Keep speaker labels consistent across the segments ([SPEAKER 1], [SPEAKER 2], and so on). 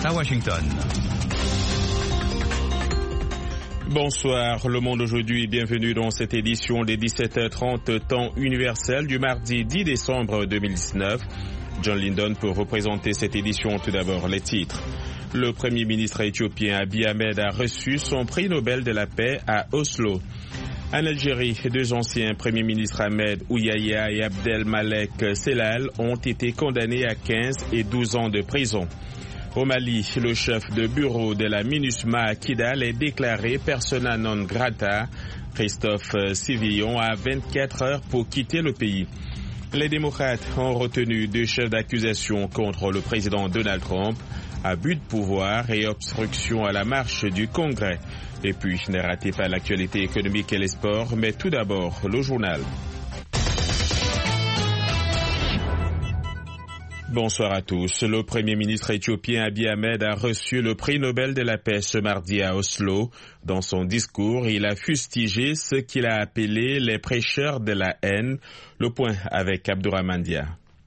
[SPEAKER 1] à Washington.
[SPEAKER 2] Bonsoir, Le Monde aujourd'hui, bienvenue dans cette édition des 17h30 temps universel du mardi 10 décembre 2019. John Lindon pour représenter cette édition. Tout d'abord les titres. Le Premier ministre éthiopien Abiy Ahmed a reçu son prix Nobel de la paix à Oslo. En Algérie, deux anciens premiers ministres Ahmed Ouyaya et Abdelmalek Sellal ont été condamnés à 15 et 12 ans de prison. Au Mali, le chef de bureau de la MINUSMA à Kidal est déclaré persona non grata. Christophe Sivillon a 24 heures pour quitter le pays. Les démocrates ont retenu deux chefs d'accusation contre le président Donald Trump, abus de pouvoir et obstruction à la marche du Congrès. Et puis, ne ratez pas l'actualité économique et les sports, mais tout d'abord, le journal. Bonsoir à tous. Le Premier ministre éthiopien Abiy Ahmed a reçu le prix Nobel de la paix ce mardi à Oslo. Dans son discours, il a fustigé ce qu'il a appelé les prêcheurs de la haine. Le point avec Abdourahmane Dia.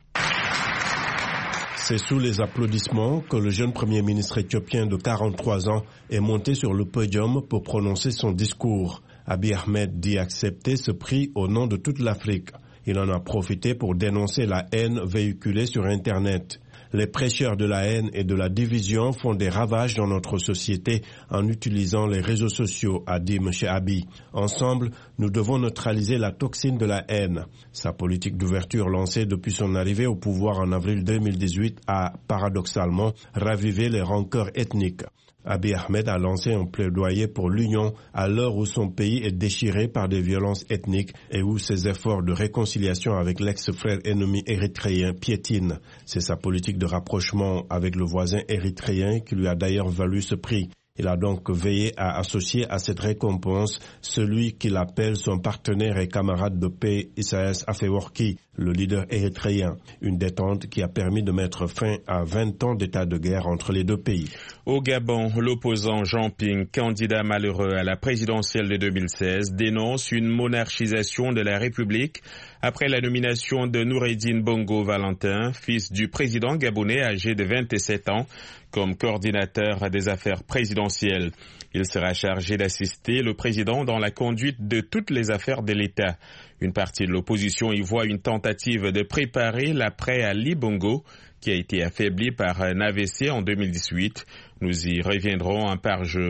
[SPEAKER 3] C'est sous les applaudissements que le jeune Premier ministre éthiopien de 43 ans est monté sur le podium pour prononcer son discours. Abiy Ahmed dit accepter ce prix au nom de toute l'Afrique. Il en a profité pour dénoncer la haine véhiculée sur Internet. Les prêcheurs de la haine et de la division font des ravages dans notre société en utilisant les réseaux sociaux, a dit M. Abiy. Ensemble, nous devons neutraliser la toxine de la haine. Sa politique d'ouverture lancée depuis son arrivée au pouvoir en avril 2018 a, paradoxalement, ravivé les rancœurs ethniques. Abiy Ahmed a lancé un plaidoyer pour l'union à l'heure où son pays est déchiré par des violences ethniques et où ses efforts de réconciliation avec l'ex-frère ennemi érythréen piétinent. C'est sa politique de rapprochement avec le voisin érythréen qui lui a d'ailleurs valu ce prix. Il a donc veillé à associer à cette récompense celui qu'il appelle son partenaire et camarade de paix Isaias Afewerki, le leader érythréen. Une détente qui a permis de mettre fin à 20 ans d'état de guerre entre les deux pays.
[SPEAKER 2] Au Gabon, l'opposant Jean Ping, candidat malheureux à la présidentielle de 2016, dénonce une monarchisation de la République après la nomination de Noureddine Bongo Valentin, fils du président gabonais âgé de 27 ans, comme coordinateur des affaires présidentielles. Il sera chargé d'assister le président dans la conduite de toutes les affaires de l'État. Une partie de l'opposition y voit une tentative de préparer l'après Ali Bongo, qui a été affaibli par un AVC en 2018. Nous y reviendrons en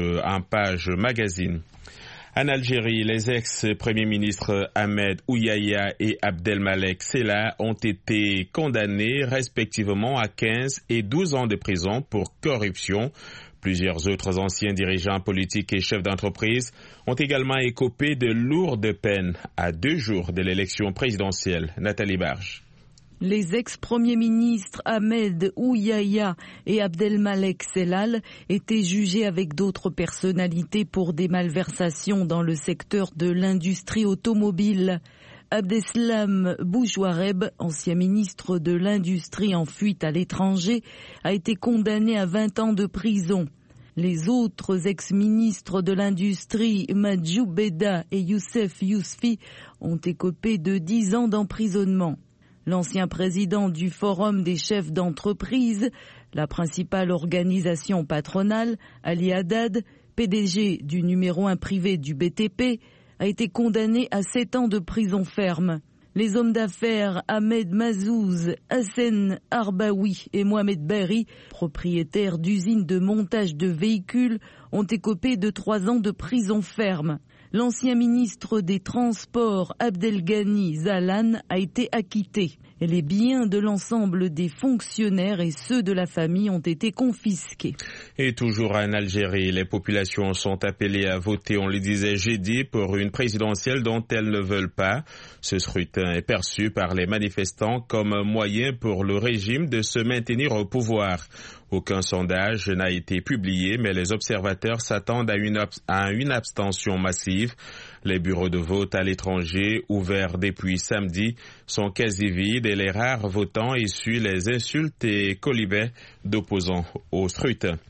[SPEAKER 2] page magazine. En Algérie, les ex-premiers ministres Ahmed Ouyaya et Abdelmalek Sellal ont été condamnés respectivement à 15 et 12 ans de prison pour corruption. Plusieurs autres anciens dirigeants politiques et chefs d'entreprise ont également écopé de lourdes peines à 2 jours de l'élection présidentielle. Nathalie Barge.
[SPEAKER 4] Les ex-premiers ministres Ahmed Ouyaya et Abdelmalek Sellal étaient jugés avec d'autres personnalités pour des malversations dans le secteur de l'industrie automobile. Abdeslam Boujouareb, ancien ministre de l'Industrie en fuite à l'étranger, a été condamné à 20 ans de prison. Les autres ex-ministres de l'Industrie, Madjou Beda et Youssef Yousfi, ont écopé de 10 ans d'emprisonnement. L'ancien président du Forum des chefs d'entreprise, la principale organisation patronale, Ali Haddad, PDG du numéro 1 privé du BTP, a été condamné à 7 ans de prison ferme. Les hommes d'affaires Ahmed Mazouz, Hassan Arbaoui et Mohamed Berri, propriétaires d'usines de montage de véhicules, ont écopé de 3 ans de prison ferme. L'ancien ministre des Transports Abdelghani Zalan a été acquitté. Et les biens de l'ensemble des fonctionnaires et ceux de la famille ont été confisqués.
[SPEAKER 2] Et toujours en Algérie, les populations sont appelées à voter, on le disait jeudi, pour une présidentielle dont elles ne veulent pas. Ce scrutin est perçu par les manifestants comme un moyen pour le régime de se maintenir au pouvoir. Aucun sondage n'a été publié, mais les observateurs s'attendent à une abstention massive. Les bureaux de vote à l'étranger, ouverts depuis samedi, sont quasi vides et les rares votants essuient les insultes et colibets d'opposants au scrutin.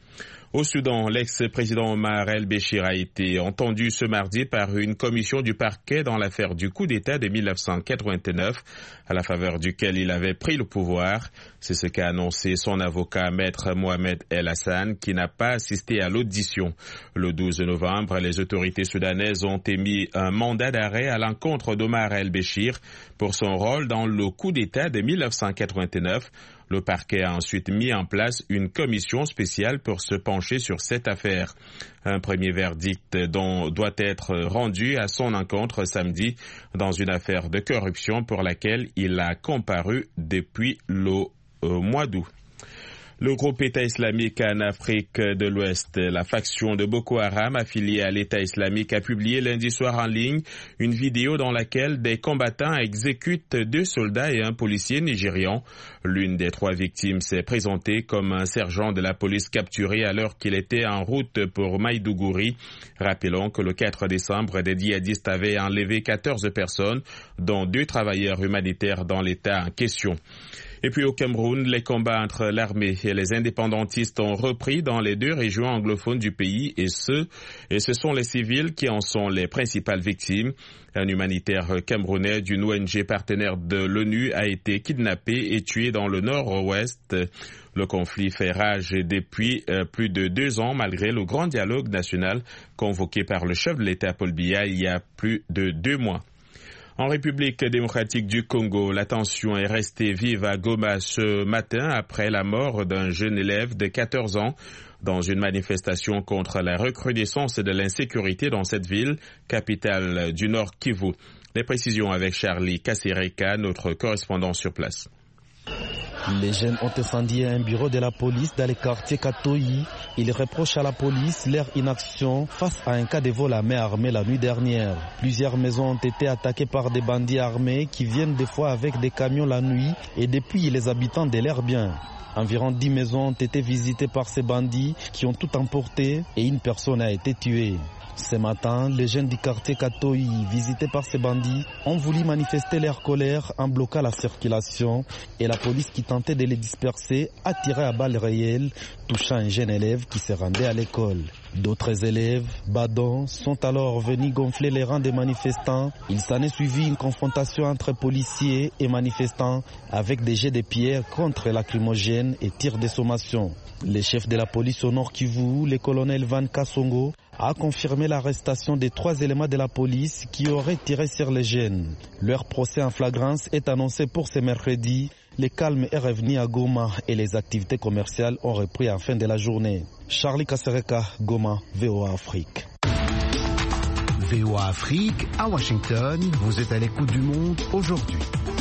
[SPEAKER 2] Au Soudan, l'ex-président Omar el-Béchir a été entendu ce mardi par une commission du parquet dans l'affaire du coup d'État de 1989, à la faveur duquel il avait pris le pouvoir. C'est ce qu'a annoncé son avocat, maître Mohamed El Hassan, qui n'a pas assisté à l'audition. Le 12 novembre, les autorités soudanaises ont émis un mandat d'arrêt à l'encontre d'Omar el-Béchir pour son rôle dans le coup d'État de 1989. Le parquet a ensuite mis en place une commission spéciale pour se pencher sur cette affaire. Un premier verdict doit être rendu à son encontre samedi dans une affaire de corruption pour laquelle il a comparu depuis le mois d'août. Le groupe État islamique en Afrique de l'Ouest, la faction de Boko Haram affiliée à l'État islamique, a publié lundi soir en ligne une vidéo dans laquelle des combattants exécutent 2 soldats et un policier nigérian. L'une des 3 victimes s'est présentée comme un sergent de la police capturé alors qu'il était en route pour Maïdougouri. Rappelons que le 4 décembre, des djihadistes avaient enlevé 14 personnes, dont 2 travailleurs humanitaires dans l'État en question. Et puis au Cameroun, les combats entre l'armée et les indépendantistes ont repris dans les 2 régions anglophones du pays et ce sont les civils qui en sont les principales victimes. Un humanitaire camerounais d'une ONG partenaire de l'ONU a été kidnappé et tué dans le nord-ouest. Le conflit fait rage depuis plus de 2 ans malgré le grand dialogue national convoqué par le chef de l'État Paul Biya il y a plus de 2 mois. En République démocratique du Congo, la tension est restée vive à Goma ce matin après la mort d'un jeune élève de 14 ans dans une manifestation contre la recrudescence de l'insécurité dans cette ville, capitale du Nord Kivu. Les précisions avec Charlie Kassereka, notre correspondant sur place.
[SPEAKER 1] Les jeunes ont incendié un bureau de la police dans le quartier Katoyi. Ils reprochent à la police leur inaction face à un cas de vol à main armée la nuit dernière. Plusieurs maisons ont été attaquées par des bandits armés qui viennent des fois avec des camions la nuit et depuis les habitants de leurs biens. Environ 10 maisons ont été visitées par ces bandits qui ont tout emporté et une personne a été tuée. Ce matin, les jeunes du quartier Katoyi, visités par ces bandits, ont voulu manifester leur colère en bloquant la circulation et la police qui tentait de les disperser a tiré à balles réelles, touchant un jeune élève qui se rendait à l'école. D'autres élèves, badants, sont alors venus gonfler les rangs des manifestants. Il s'en est suivi une confrontation entre policiers et manifestants avec des jets de pierres contre lacrymogènes et tirs de sommation. Le chef de la police au Nord Kivu, le colonel Van Kassongo, a confirmé l'arrestation des 3 éléments de la police qui auraient tiré sur les jeunes. Leur procès en flagrance est annoncé pour ce mercredi. Le calme est revenu à Goma et les activités commerciales ont repris en fin de la journée. Charlie Kassereka, Goma, VOA Afrique.
[SPEAKER 5] VOA Afrique, à Washington, vous êtes à l'écoute du monde aujourd'hui.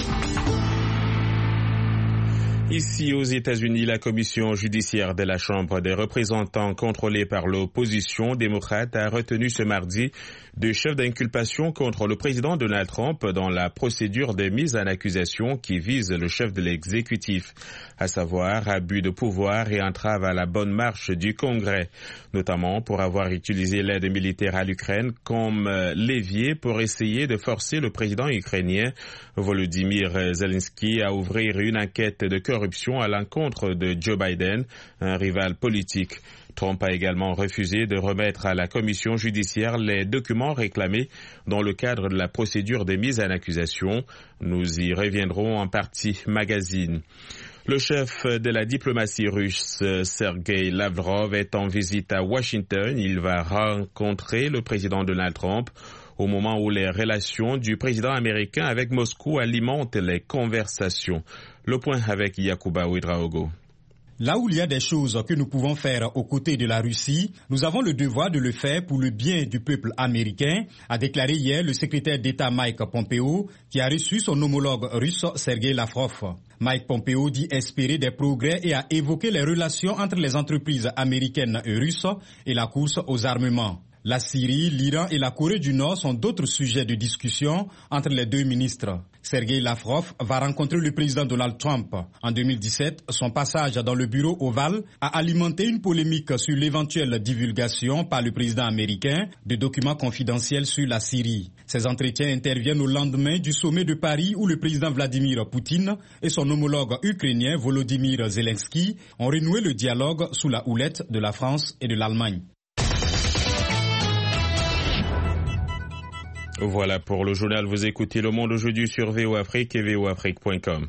[SPEAKER 2] Ici aux États-Unis, la commission judiciaire de la Chambre des représentants contrôlée par l'opposition démocrate a retenu ce mardi 2 chefs d'inculpation contre le président Donald Trump dans la procédure de mise en accusation qui vise le chef de l'exécutif, à savoir abus de pouvoir et entrave à la bonne marche du Congrès, notamment pour avoir utilisé l'aide militaire à l'Ukraine comme levier pour essayer de forcer le président ukrainien Volodymyr Zelensky à ouvrir une enquête de corruption à l'encontre de Joe Biden, un rival politique. Trump a également refusé de remettre à la commission judiciaire les documents réclamés dans le cadre de la procédure de mise en accusation. Nous y reviendrons en partie magazine. Le chef de la diplomatie russe, Sergei Lavrov, est en visite à Washington. Il va rencontrer le président Donald Trump au moment où les relations du président américain avec Moscou alimentent les conversations. Le point avec Yacouba Ouedraogo.
[SPEAKER 6] Là où il y a des choses que nous pouvons faire aux côtés de la Russie, nous avons le devoir de le faire pour le bien du peuple américain, a déclaré hier le secrétaire d'État Mike Pompeo, qui a reçu son homologue russe Sergei Lavrov. Mike Pompeo dit espérer des progrès et a évoqué les relations entre les entreprises américaines et russes et la course aux armements. La Syrie, l'Iran et la Corée du Nord sont d'autres sujets de discussion entre les 2 ministres. Sergei Lavrov va rencontrer le président Donald Trump. En 2017, son passage dans le bureau ovale a alimenté une polémique sur l'éventuelle divulgation par le président américain de documents confidentiels sur la Syrie. Ces entretiens interviennent au lendemain du sommet de Paris où le président Vladimir Poutine et son homologue ukrainien Volodymyr Zelensky ont renoué le dialogue sous la houlette de la France et de l'Allemagne.
[SPEAKER 2] Voilà pour le journal. Vous écoutez Le Monde aujourd'hui sur VOA Afrique et voafrique.com.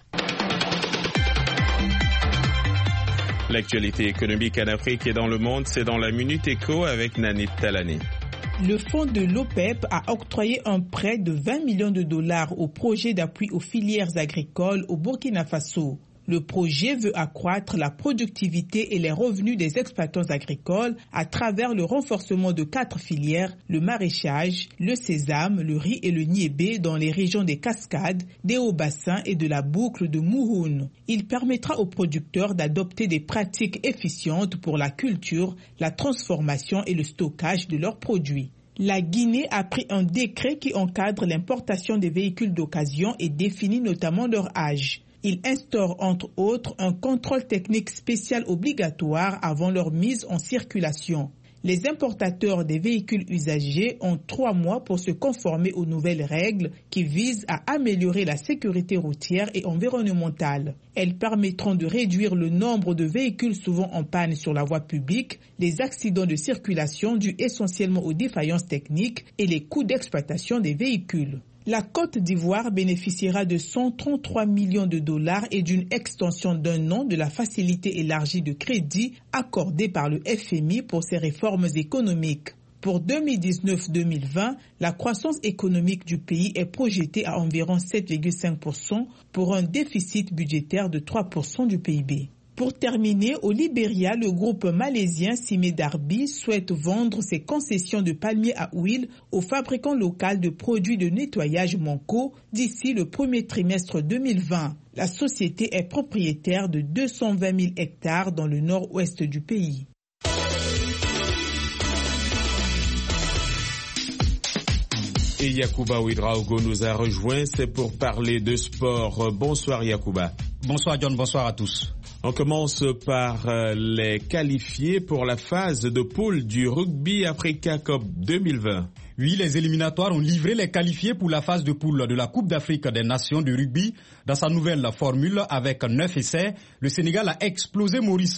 [SPEAKER 2] L'actualité économique en Afrique et dans le monde, c'est dans la Minute Éco avec Nanit Talani.
[SPEAKER 7] Le fonds de l'OPEP a octroyé un prêt de 20 millions de dollars au projet d'appui aux filières agricoles au Burkina Faso. Le projet veut accroître la productivité et les revenus des exploitants agricoles à travers le renforcement de 4 filières, le maraîchage, le sésame, le riz et le niébé dans les régions des Cascades, des Hauts-Bassins et de la boucle de Mouhoun. Il permettra aux producteurs d'adopter des pratiques efficientes pour la culture, la transformation et le stockage de leurs produits. La Guinée a pris un décret qui encadre l'importation des véhicules d'occasion et définit notamment leur âge. Il instaure entre autres un contrôle technique spécial obligatoire avant leur mise en circulation. Les importateurs des véhicules usagés ont 3 mois pour se conformer aux nouvelles règles qui visent à améliorer la sécurité routière et environnementale. Elles permettront de réduire le nombre de véhicules souvent en panne sur la voie publique, les accidents de circulation dus essentiellement aux défaillances techniques et les coûts d'exploitation des véhicules. La Côte d'Ivoire bénéficiera de 133 millions de dollars et d'une extension d'1 an de la facilité élargie de crédit accordée par le FMI pour ses réformes économiques. Pour 2019-2020, la croissance économique du pays est projetée à environ 7,5% pour un déficit budgétaire de 3% du PIB. Pour terminer, au Libéria, le groupe malaisien Cimé Darby souhaite vendre ses concessions de palmiers à huile au fabricant local de produits de nettoyage Manco d'ici le premier trimestre 2020. La société est propriétaire de 220 000 hectares dans le nord-ouest du pays.
[SPEAKER 2] Et Yacouba Ouedraogo nous a rejoint, c'est pour parler de sport. Bonsoir Yacouba.
[SPEAKER 6] Bonsoir John, bonsoir à tous.
[SPEAKER 2] On commence par les qualifiés pour la phase de poule du Rugby Africa Cup 2020.
[SPEAKER 6] Oui, les éliminatoires ont livré les qualifiés pour la phase de poule de la Coupe d'Afrique des Nations de rugby. Dans sa nouvelle formule, avec 9 essais, le Sénégal a explosé Maurice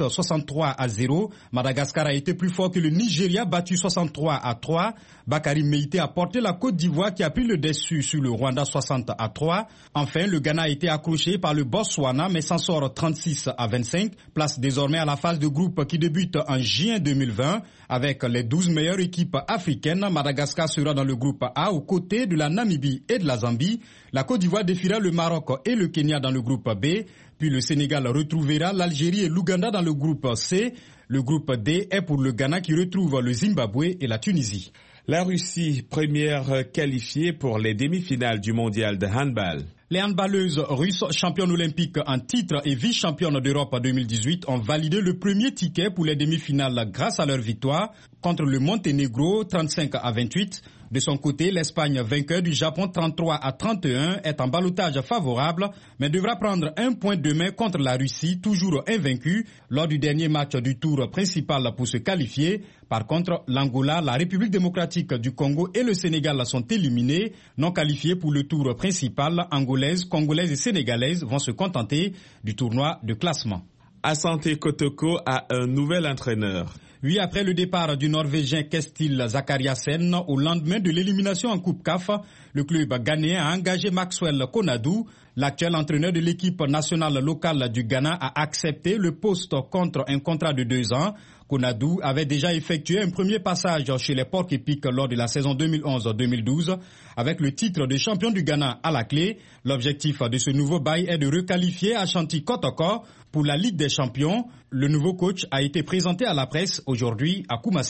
[SPEAKER 6] 63-0. Madagascar a été plus fort que le Nigeria, battu 63-3. Bakary Meïté a porté la Côte d'Ivoire qui a pris le dessus sur le Rwanda 60-3. Enfin, le Ghana a été accroché par le Botswana mais s'en sort 36-25. Place désormais à la phase de groupe qui débute en juin 2020 avec les 12 meilleures équipes africaines. Madagascar sera dans le groupe A aux côtés de la Namibie et de la Zambie. La Côte d'Ivoire défiera le Maroc et le Kenya dans le groupe B. Puis le Sénégal retrouvera l'Algérie et l'Ouganda dans le groupe C. Le groupe D est pour le Ghana qui retrouve le Zimbabwe et la Tunisie.
[SPEAKER 2] La Russie, première qualifiée pour les demi-finales du mondial de handball.
[SPEAKER 6] Les handballeuses russes, championnes olympiques en titre et vice-championnes d'Europe 2018, ont validé le premier ticket pour les demi-finales grâce à leur victoire contre le Monténégro 35-28. De son côté, l'Espagne, vainqueur du Japon 33-31, est en ballottage favorable, mais devra prendre un point demain contre la Russie, toujours invaincue, lors du dernier match du tour principal pour se qualifier. Par contre, l'Angola, la République démocratique du Congo et le Sénégal sont éliminés, non qualifiés pour le tour principal. Angolaises, Congolaises et Sénégalaises vont se contenter du tournoi de classement.
[SPEAKER 2] Asante Kotoko a un nouvel entraîneur.
[SPEAKER 6] Oui, après le départ du Norvégien Kestil Zakariasen au lendemain de l'élimination en Coupe CAF, le club ghanéen a engagé Maxwell Konadu. L'actuel entraîneur de l'équipe nationale locale du Ghana a accepté le poste contre un contrat de 2 ans. Konadu avait déjà effectué un premier passage chez les Porcs-Épics lors de la saison 2011-2012 avec le titre de champion du Ghana à la clé. L'objectif de ce nouveau bail est de requalifier Ashanti Kotoko pour la Ligue des Champions. Le nouveau coach a été présenté à la presse aujourd'hui à Koumassi.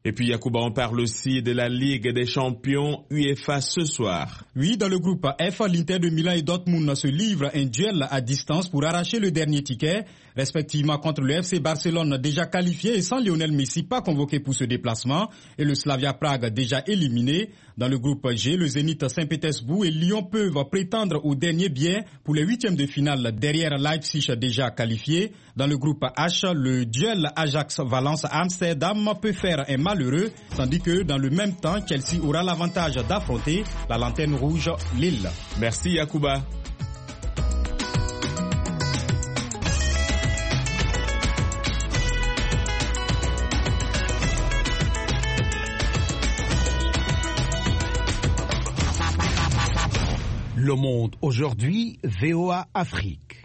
[SPEAKER 2] Et puis Yacouba, on parle aussi de la Ligue des champions UEFA ce soir.
[SPEAKER 6] Oui, dans le groupe F, l'Inter de Milan et Dortmund se livrent un duel à distance pour arracher le dernier ticket, respectivement contre le FC Barcelone déjà qualifié et sans Lionel Messi pas convoqué pour ce déplacement, et le Slavia Prague déjà éliminé. Dans le groupe G, le Zénith Saint-Pétersbourg et Lyon peuvent prétendre au dernier billet pour les huitièmes de finale derrière Leipzig déjà qualifié. Dans le groupe H, le duel Ajax-Valence-Amsterdam peut faire un malheureux, tandis que dans le même temps, Chelsea aura l'avantage d'affronter la lanterne rouge Lille.
[SPEAKER 2] Merci Yacouba.
[SPEAKER 5] Le Monde aujourd'hui, VOA Afrique.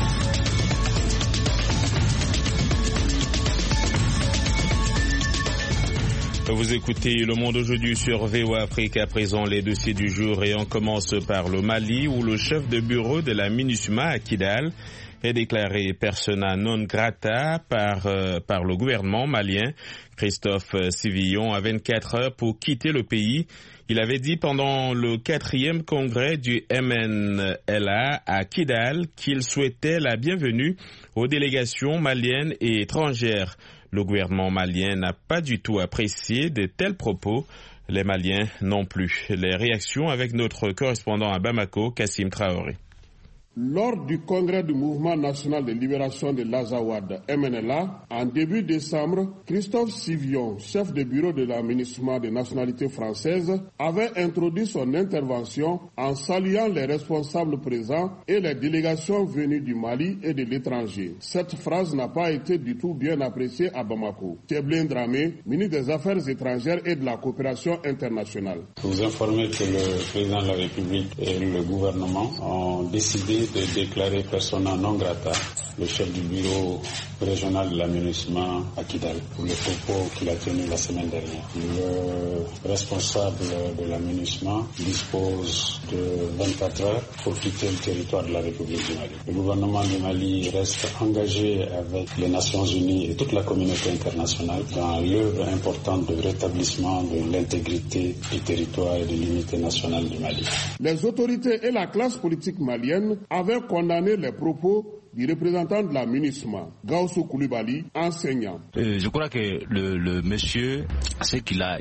[SPEAKER 2] Vous écoutez Le Monde aujourd'hui sur VOA Afrique. À présent, les dossiers du jour, et on commence par le Mali, où le chef de bureau de la MINUSMA à Kidal est déclaré persona non grata par le gouvernement malien. Christophe Sivillon a 24 heures pour quitter le pays. Il avait dit pendant le 4e congrès du MNLA à Kidal qu'il souhaitait la bienvenue aux délégations maliennes et étrangères. Le gouvernement malien n'a pas du tout apprécié de tels propos. Les Maliens non plus. Les réactions avec notre correspondant à Bamako, Kassim Traoré.
[SPEAKER 8] Lors du congrès du Mouvement national de libération de l'Azawad, MNLA, en début décembre, Christophe Sivillon, chef de bureau de la MINUSMA des nationalités françaises, avait introduit son intervention en saluant les responsables présents et les délégations venues du Mali et de l'étranger. Cette phrase n'a pas été du tout bien appréciée à Bamako. Théblin Dramé, ministre des Affaires étrangères et de la coopération internationale.
[SPEAKER 9] Vous informez que le président de la République et le gouvernement ont décidé de déclarer persona non grata le chef du bureau régional de la MINUSMA à Kidal pour le propos qu'il a tenu la semaine dernière. Le responsable de la MINUSMA dispose de 24 heures pour quitter le territoire de la République du Mali. Le gouvernement du Mali reste engagé avec les Nations Unies et toute la communauté internationale dans l'œuvre importante de rétablissement de l'intégrité du territoire et de l'unité nationale du Mali.
[SPEAKER 8] Les autorités et la classe politique malienne avaient condamné les propos du représentant de la MINUSMA, Gaussou Koulibaly, enseignant.
[SPEAKER 10] Je crois que le monsieur, ce qu'il a,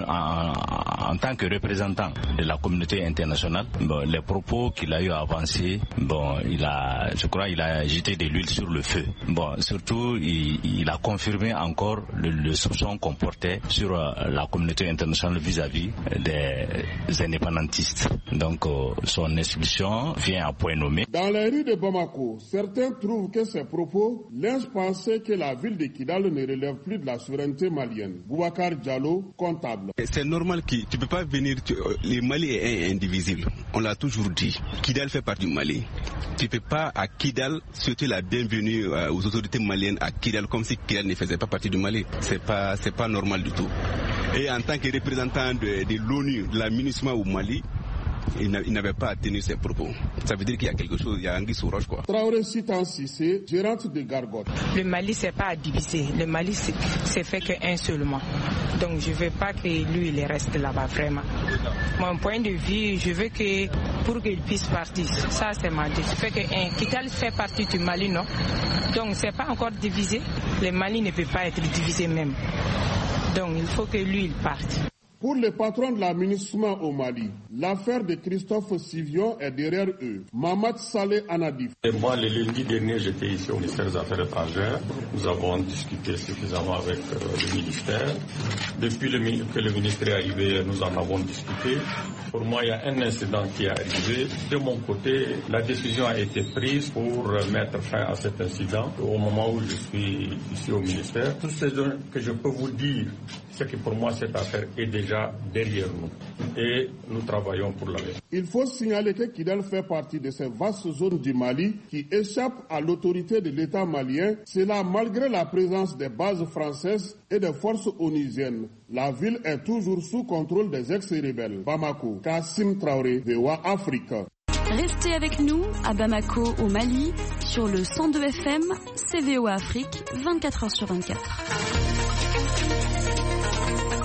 [SPEAKER 10] en tant que représentant de la communauté internationale, les propos qu'il a eu à avancer, je crois qu'il a jeté de l'huile sur le feu. Surtout, il a confirmé encore le soupçon qu'on portait sur la communauté internationale vis-à-vis des indépendantistes. Donc, son expulsion vient à point nommé.
[SPEAKER 8] Dans les rues de Bamako, certains trouvent que ces propos laissent penser que la ville de Kidal ne relève plus de la souveraineté malienne. Boubacar Diallo, comptable.
[SPEAKER 11] C'est normal que tu ne peux pas venir, le Mali est indivisible. On l'a toujours dit. Kidal fait partie du Mali. Tu ne peux pas à Kidal souhaiter la bienvenue aux autorités maliennes à Kidal comme si Kidal ne faisait pas partie du Mali. C'est pas normal du tout. Et en tant que représentant de l'ONU, de la MINUSMA au Mali, il n'avait pas tenu ses propos. Ça veut dire qu'il y a quelque chose, il y a anguille sous roche, quoi.
[SPEAKER 8] Traoré Sitan Sissé, gérante de Gargote.
[SPEAKER 12] Le Mali, c'est pas à diviser. Le Mali, c'est fait qu'un seulement. Donc, je veux pas que lui, il reste là-bas, vraiment. Mon point de vue, je veux que, pour qu'il puisse partir, ça, c'est ma décision. Ça fait que Kidal fait partie du Mali, non? Donc, c'est pas encore divisé. Le Mali ne peut pas être divisé même. Donc, il faut que lui, il parte.
[SPEAKER 8] Pour le patron de la MINUSMA au Mali, l'affaire de Christophe Sivillon est derrière eux. Mamad Saleh Anadif.
[SPEAKER 13] Et moi, le lundi dernier, j'étais ici au ministère des Affaires étrangères. Nous avons discuté suffisamment avec le ministère. Depuis que le ministère est arrivé, nous en avons discuté. Pour moi, il y a un incident qui est arrivé. De mon côté, la décision a été prise pour mettre fin à cet incident au moment où je suis ici au ministère. Tout ce que je peux vous dire, c'est que pour moi, cette affaire est déjà derrière nous. Et nous travaillons pour la paix.
[SPEAKER 8] Il faut signaler que Kidal fait partie de ces vastes zones du Mali qui échappent à l'autorité de l'État malien. Cela malgré la présence des bases françaises et des forces onusiennes. La ville est toujours sous contrôle des ex-rebelles. Bamako, Kassim Traoré, VOA Afrique.
[SPEAKER 14] Restez avec nous à Bamako au Mali sur le 102 FM, c'est VOA Afrique, 24h sur 24.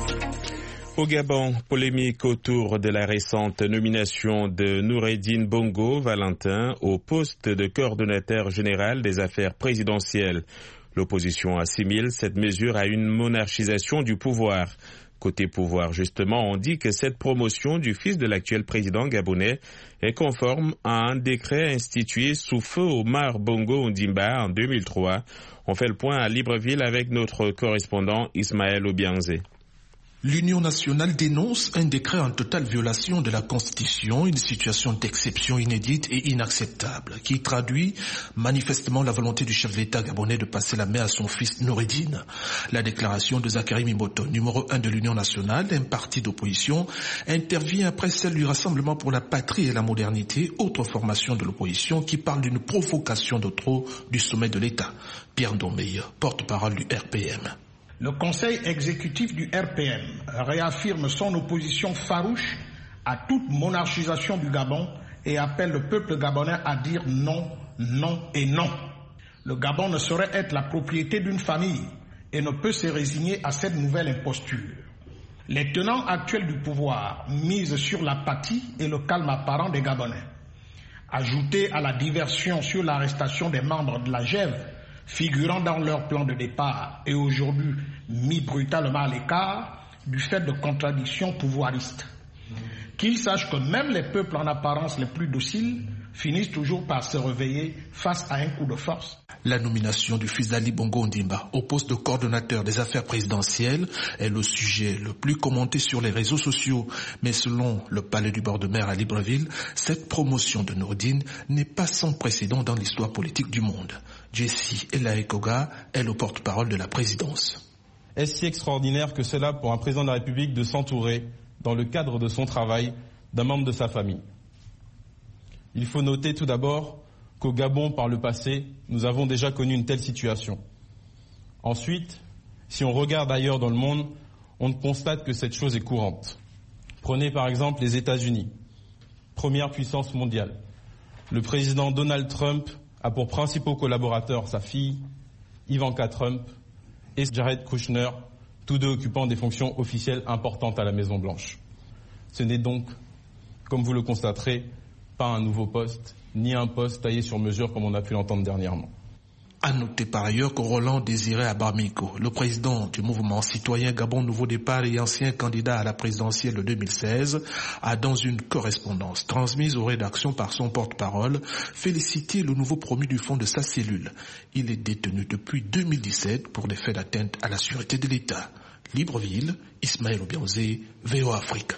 [SPEAKER 2] Au Gabon, polémique autour de la récente nomination de Noureddine Bongo Valentin au poste de coordonnateur général des affaires présidentielles. L'opposition assimile cette mesure à une monarchisation du pouvoir. Côté pouvoir, justement, on dit que cette promotion du fils de l'actuel président gabonais est conforme à un décret institué sous feu Omar Bongo Ondimba en 2003. On fait le point à Libreville avec notre correspondant Ismaël Obianze.
[SPEAKER 15] L'Union nationale dénonce un décret en totale violation de la Constitution, une situation d'exception inédite et inacceptable, qui traduit manifestement la volonté du chef de l'État gabonais de passer la main à son fils Noureddine. La déclaration de Zachary Mimoto, numéro 1 de l'Union nationale, un parti d'opposition, intervient après celle du Rassemblement pour la patrie et la modernité, autre formation de l'opposition qui parle d'une provocation de trop du sommet de l'État. Pierre Ndombeye, porte-parole du RPM.
[SPEAKER 16] Le conseil exécutif du RPM réaffirme son opposition farouche à toute monarchisation du Gabon et appelle le peuple gabonais à dire non, non et non. Le Gabon ne saurait être la propriété d'une famille et ne peut se résigner à cette nouvelle imposture. Les tenants actuels du pouvoir misent sur l'apathie et le calme apparent des Gabonais. Ajoutés à la diversion sur l'arrestation des membres de la GEV, figurant dans leur plan de départ et aujourd'hui mis brutalement à l'écart du fait de contradictions pouvoiristes. Qu'ils sachent que même les peuples en apparence les plus dociles finissent toujours par se réveiller face à un coup de force.
[SPEAKER 15] La nomination du fils d'Ali Bongo Ondimba au poste de coordonnateur des affaires présidentielles est le sujet le plus commenté sur les réseaux sociaux. Mais selon le palais du bord de mer à Libreville, cette promotion de Noureddine n'est pas sans précédent dans l'histoire politique du monde. Jessie Elaekoga est le porte-parole de la présidence.
[SPEAKER 17] Est-ce si extraordinaire que cela pour un président de la République de s'entourer, dans le cadre de son travail, d'un membre de sa famille? Il faut noter tout d'abord qu'au Gabon, par le passé, nous avons déjà connu une telle situation. Ensuite, si on regarde ailleurs dans le monde, on constate que cette chose est courante. Prenez par exemple les États-Unis, première puissance mondiale. Le président Donald Trump a pour principaux collaborateurs sa fille, Ivanka Trump, et Jared Kushner, tous deux occupant des fonctions officielles importantes à la Maison-Blanche. Ce n'est donc, comme vous le constaterez, pas un nouveau poste, ni un poste taillé sur mesure comme on a pu l'entendre dernièrement.
[SPEAKER 15] À noter par ailleurs que Roland Désiré Abamiko, le président du mouvement citoyen Gabon Nouveau Départ et ancien candidat à la présidentielle de 2016, a dans une correspondance transmise aux rédactions par son porte-parole félicité le nouveau promu du fond de sa cellule. Il est détenu depuis 2017 pour des faits d'atteinte à la sûreté de l'État. Libreville, Ismaël Obianze, VOA Afrique.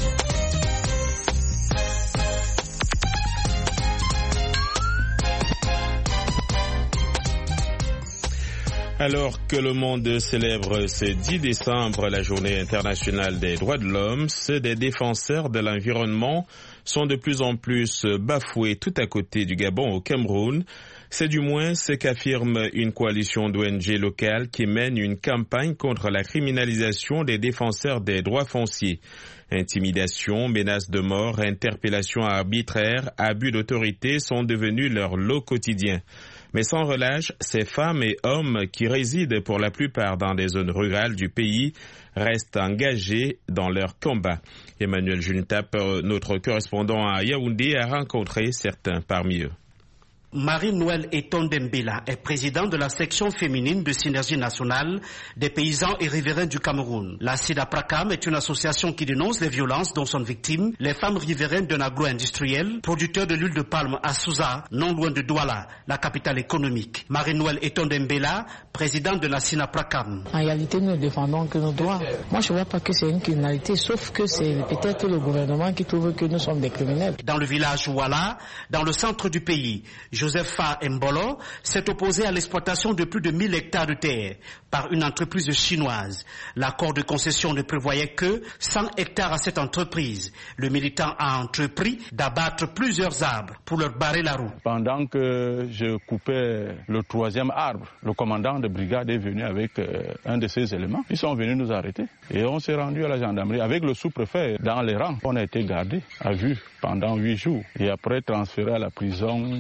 [SPEAKER 2] Alors que le monde célèbre ce 10 décembre la journée internationale des droits de l'homme, ceux des défenseurs de l'environnement sont de plus en plus bafoués tout à côté du Gabon au Cameroun. C'est du moins ce qu'affirme une coalition d'ONG locales qui mène une campagne contre la criminalisation des défenseurs des droits fonciers. Intimidation, menaces de mort, interpellations arbitraires, abus d'autorité sont devenus leur lot quotidien. Mais sans relâche, ces femmes et hommes qui résident pour la plupart dans des zones rurales du pays restent engagés dans leur combat. Emmanuel Juntap, notre correspondant à Yaoundé, a rencontré certains parmi eux.
[SPEAKER 18] Marie-Noël Etondembela est présidente de la section féminine de Synergie nationale des paysans et riverains du Cameroun. La SIDAPRACAM est une association qui dénonce les violences dont sont victimes les femmes riveraines d'un agro-industriel, producteur de l'huile de palme à Souza, non loin de Douala, la capitale économique. Marie-Noël Etondembela, présidente de la SIDAPRACAM.
[SPEAKER 19] En réalité, nous ne défendons que nos droits. Moi, je ne vois pas que c'est une criminalité, sauf que c'est peut-être le gouvernement qui trouve que nous sommes des criminels.
[SPEAKER 18] Dans le village Ouala, dans le centre du pays, Josepha Mbolo s'est opposé à l'exploitation de plus de 1000 hectares de terre par une entreprise chinoise. L'accord de concession ne prévoyait que 100 hectares à cette entreprise. Le militant a entrepris d'abattre plusieurs arbres pour leur barrer la route.
[SPEAKER 20] Pendant que je coupais le 3e arbre, le commandant de brigade est venu avec un de ses éléments. Ils sont venus nous arrêter et on s'est rendu à la gendarmerie avec le sous-préfet dans les rangs. On a été gardés à vue pendant 8 jours et après transféré à la prison principale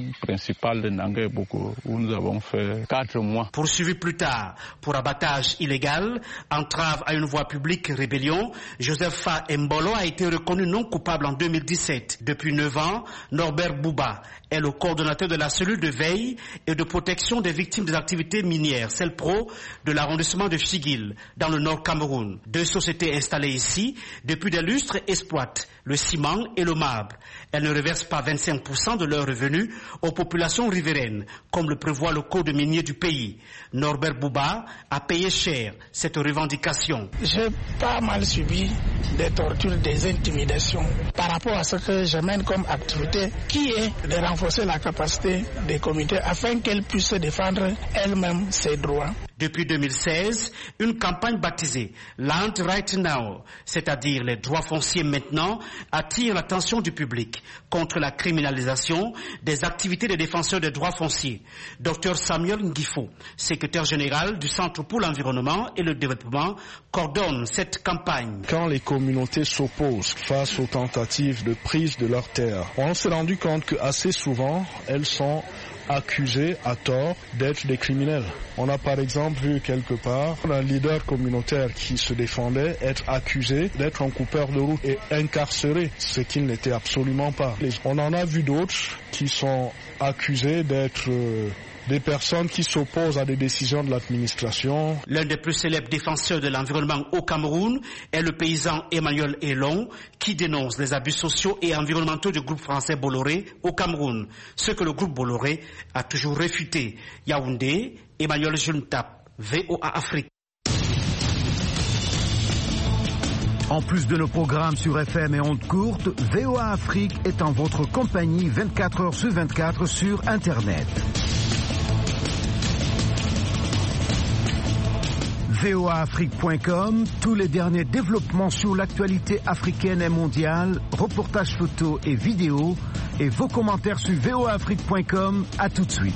[SPEAKER 20] municipal de Nangé Boko, où nous avons fait 4 mois.
[SPEAKER 18] Poursuivi plus tard pour abattage illégal, entrave à une voie publique, rébellion, Joseph Fa Mbolo a été reconnu non coupable en 2017. Depuis 9 ans, Norbert Bouba est le coordonnateur de la cellule de veille et de protection des victimes des activités minières, CELPRO, de l'arrondissement de Chigil, dans le nord Cameroun. 2 sociétés installées ici, depuis des lustres, exploitent le ciment et le marbre. Elles ne reversent pas 25% de leurs revenus aux populations riveraines, comme le prévoit le code minier du pays. Norbert Bouba a payé cher cette revendication.
[SPEAKER 21] J'ai pas mal subi des tortures, des intimidations par rapport à ce que je mène comme activité, qui est de renforcer la capacité des communautés afin qu'elles puissent défendre elles-mêmes ses droits.
[SPEAKER 18] Depuis 2016, une campagne baptisée Land Right Now, c'est-à-dire les droits fonciers maintenant, attire l'attention du public contre la criminalisation des activités des défenseurs des droits fonciers. Dr Samuel Ngifo, secrétaire général du Centre pour l'environnement et le développement, coordonne cette campagne.
[SPEAKER 22] Quand les communautés s'opposent face aux tentatives de prise de leurs terres, on s'est rendu compte que assez souvent, elles sont accusés à tort d'être des criminels. On a par exemple vu quelque part un leader communautaire qui se défendait être accusé d'être un coupeur de route et incarcéré, ce qu'il n'était absolument pas. On en a vu d'autres qui sont accusés d'être des personnes qui s'opposent à des décisions de l'administration.
[SPEAKER 18] L'un des plus célèbres défenseurs de l'environnement au Cameroun est le paysan Emmanuel Elon, qui dénonce les abus sociaux et environnementaux du groupe français Bolloré au Cameroun, ce que le groupe Bolloré a toujours réfuté. Yaoundé, Emmanuel Juntap, VOA Afrique.
[SPEAKER 5] En plus de nos programmes sur FM et ondes courtes, VOA Afrique est en votre compagnie 24 heures sur 24 sur Internet. voaafrique.com, tous les derniers développements sur l'actualité africaine et mondiale, reportages photos et vidéos, et vos commentaires sur voaafrique.com. À tout de suite.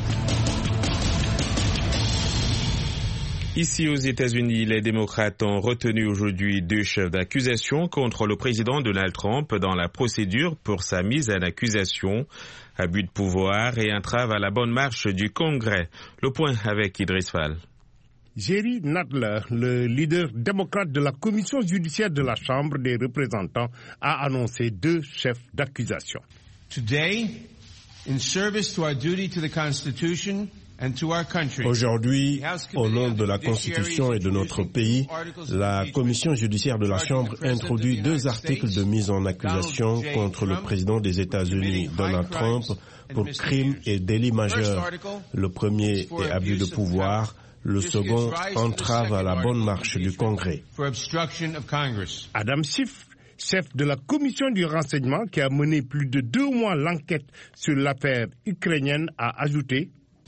[SPEAKER 2] Ici aux États-Unis, les démocrates ont retenu aujourd'hui 2 chefs d'accusation contre le président Donald Trump dans la procédure pour sa mise en accusation, abus de pouvoir et entrave à la bonne marche du Congrès. Le point avec Idriss Fall.
[SPEAKER 23] Jerry Nadler, le leader démocrate de la commission judiciaire de la Chambre des représentants, a annoncé 2 chefs d'accusation.
[SPEAKER 24] Today, in service to our duty to the Constitution and to our country,
[SPEAKER 3] aujourd'hui, au nom de la Constitution et de notre pays, la commission judiciaire de la Chambre introduit 2 articles de mise en accusation contre le président des États-Unis, Donald Trump, pour crimes et délits majeurs. Le premier est abus de pouvoir. Le second, entrave à la bonne marche du Congrès.
[SPEAKER 23] Adam Schiff, chef de la commission du renseignement qui a mené plus de 2 mois l'enquête sur l'affaire ukrainienne, a ajouté: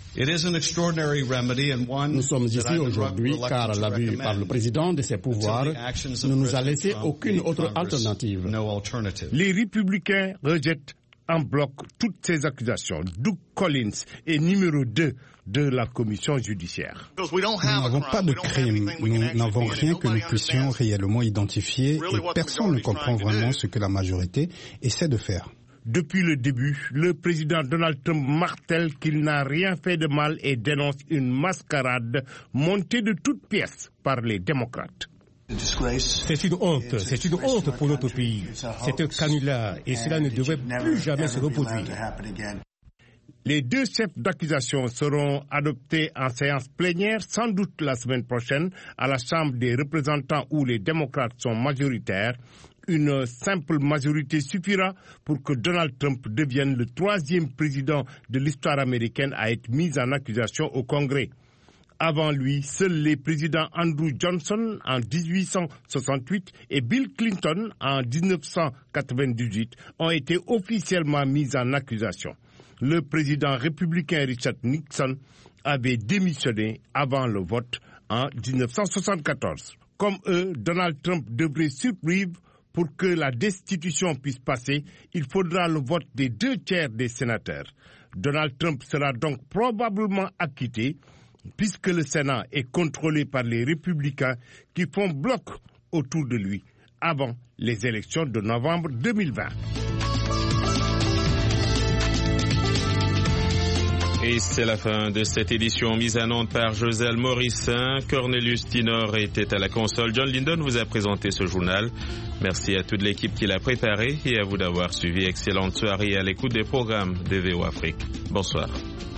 [SPEAKER 25] Nous sommes ici aujourd'hui car l'abus par le président de ses pouvoirs ne nous a laissé aucune autre alternative.
[SPEAKER 23] Les républicains rejettent en bloc toutes ces accusations. Doug Collins est numéro 2 de la commission judiciaire.
[SPEAKER 26] Nous n'avons pas de crime, nous n'avons rien que nous puissions réellement identifier et personne ne comprend vraiment ce que la majorité essaie de faire.
[SPEAKER 23] Depuis le début, le président Donald Trump martèle qu'il n'a rien fait de mal et dénonce une mascarade montée de toutes pièces par les démocrates.
[SPEAKER 27] C'est une honte pour notre pays. C'est un canular et cela ne devrait plus jamais se reproduire.
[SPEAKER 23] Les 2 chefs d'accusation seront adoptés en séance plénière sans doute la semaine prochaine à la Chambre des représentants où les démocrates sont majoritaires. Une simple majorité suffira pour que Donald Trump devienne le 3e président de l'histoire américaine à être mis en accusation au Congrès. Avant lui, seuls les présidents Andrew Johnson en 1868 et Bill Clinton en 1998 ont été officiellement mis en accusation. Le président républicain Richard Nixon avait démissionné avant le vote en 1974. Comme eux, Donald Trump devrait survivre. Pour que la destitution puisse passer, il faudra le vote des 2 tiers des sénateurs. Donald Trump sera donc probablement acquitté, puisque le Sénat est contrôlé par les républicains qui font bloc autour de lui avant les élections de novembre 2020.
[SPEAKER 2] Et c'est la fin de cette édition mise à Nantes par Joselle Morissin. Cornelius Tinor était à la console. John Linden vous a présenté ce journal. Merci à toute l'équipe qui l'a préparé et à vous d'avoir suivi. Excellente soirée à l'écoute des programmes de VOA Afrique. Bonsoir.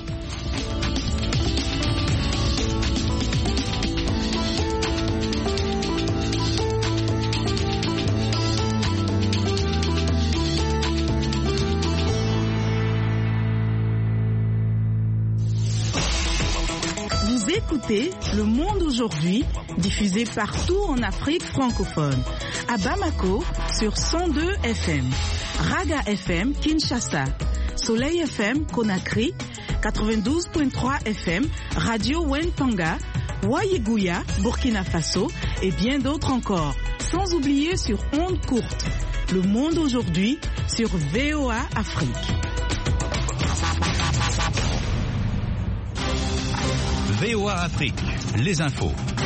[SPEAKER 1] Écoutez Le Monde aujourd'hui, diffusé partout en Afrique francophone. À Bamako, sur 102 FM. Raga FM, Kinshasa. Soleil FM, Conakry. 92.3 FM, Radio Wentanga. Waïgouya, Burkina Faso. Et bien d'autres encore. Sans oublier sur ondes courtes. Le Monde aujourd'hui, sur VOA Afrique.
[SPEAKER 4] VOA Afrique, les infos.